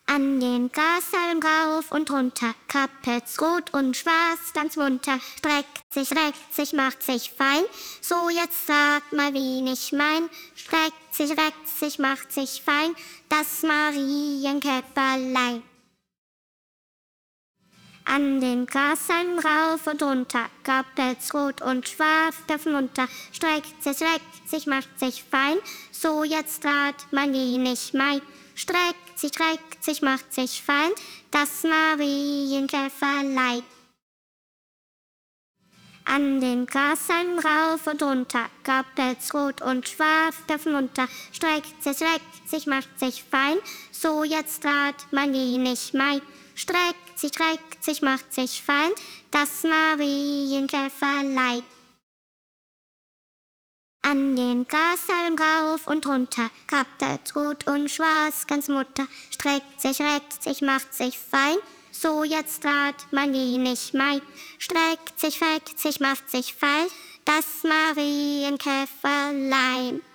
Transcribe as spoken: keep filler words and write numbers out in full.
An den Grashalm rauf und runter, krabbelt's rot und schwarz, ganz munter, streckt sich, reckt sich, macht sich fein. So, jetzt sag mal, wen ich mein. Streckt sich, reckt sich, macht sich fein, das Marienkäpperlein. An den Grashalm rauf und runter, krabbelt's rot und schwarz, ganz munter, streckt sich, reckt sich, macht sich fein. So, jetzt rat mal, wen ich mein. Streckt sich, reckt sich, macht sich fein, das Marienkäferlein. An den Grashalm rauf und runter, krabbelt's rot und schwarz, ganz munter, streckt sich, reckt sich, macht sich fein. So, jetzt rat mal, wen ich mein. Streckt sich, reckt sich, macht sich fein, das Marienkäferlein. An den Grashalm rauf und runter, krabbelt's rot und schwarz, ganz munter, streckt sich, reckt sich, macht sich fein. So, jetzt rat mal, wen ich mein. Streckt sich, reckt sich, macht sich fein, das Marienkäferlein.